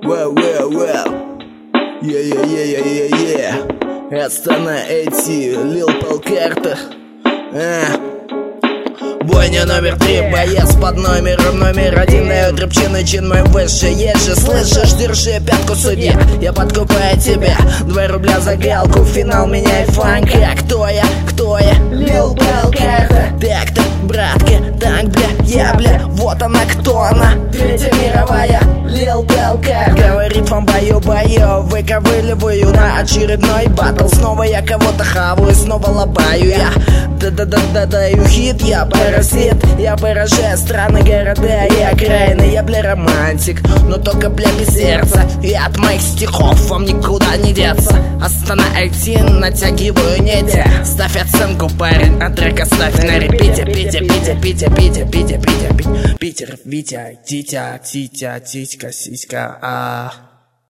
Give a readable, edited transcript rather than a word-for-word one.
Астана эти, Лил Полкарта. Бойня номер 3, боец под номер 1. Дает рыбчиный чин мой выше. Есть же, слышишь, держи пятку судья. Я подкупаю тебя, 2 рубля за галку. Финал меняй фанка. Кто я? Лил Полкарта. Так-то, братки, так, бля, я, бля. Вот она, кто она? Третья мировая, Лил Полкарта. Говорит вам бою, выковыливаю на очередной батл. Снова я кого-то хаваю, снова лобаю я. Даю хит, я паразит. Я поражаю страны, города и окраины. Я, бля, романтик, но только, бля, без сердца. И от моих стихов вам никуда не деться. Астана IT, натягиваю нити. Ставь оценку, парень, а трек оставь на репите. Питер, Витя, Титя, титька, сиська,